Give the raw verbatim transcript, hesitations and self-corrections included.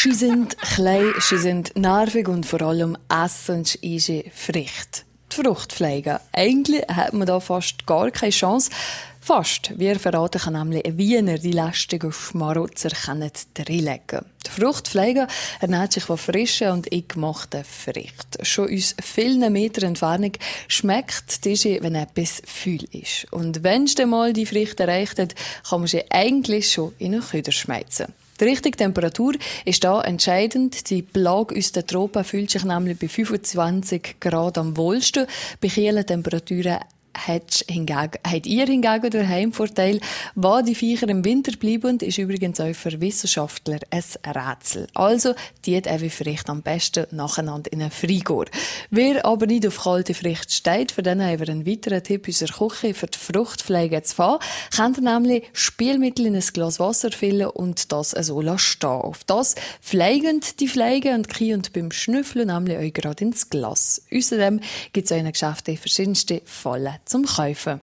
Sie sind klein, sie sind nervig und vor allem essen sie ihre Früchte. Die Fruchtfliegen. Eigentlich hat man da fast gar keine Chance. Fast. Wir verraten kann nämlich ein Wiener die lästigen Schmarotzer reinlegen. Die Fruchtfliege ernährt sich von frischen und eingemachten Früchten. Schon aus vielen Metern Entfernung schmeckt diese, wenn etwas viel ist. Und wenn sie mal die Früchte erreicht hat, kann man sie eigentlich schon in einen Küder schmeißen. Die richtige Temperatur ist da entscheidend. Die Plage aus den Tropen fühlt sich nämlich bei fünfundzwanzig Grad am wohlsten. Bei kühlen Temperaturen habt ihr hingegen den Heimvorteil. Wo die Viecher im Winter bleiben, ist übrigens auch für Wissenschaftler ein Rätsel. Also, die einfach vielleicht am besten nacheinander in einen Frigor. Wer aber nicht auf kalte Früchte steht, für den haben wir einen weiteren Tipp unserer Küche für die Fruchtfliege zu fahren. Könnt ihr nämlich Spielmittel in ein Glas Wasser füllen und das so stehen. Auf das fliegen die Fliegen und kriegen beim Schnüffeln nämlich auch gerade ins Glas. Außerdem gibt es auch in den Geschäften verschiedenste Fallen zum Kaufen.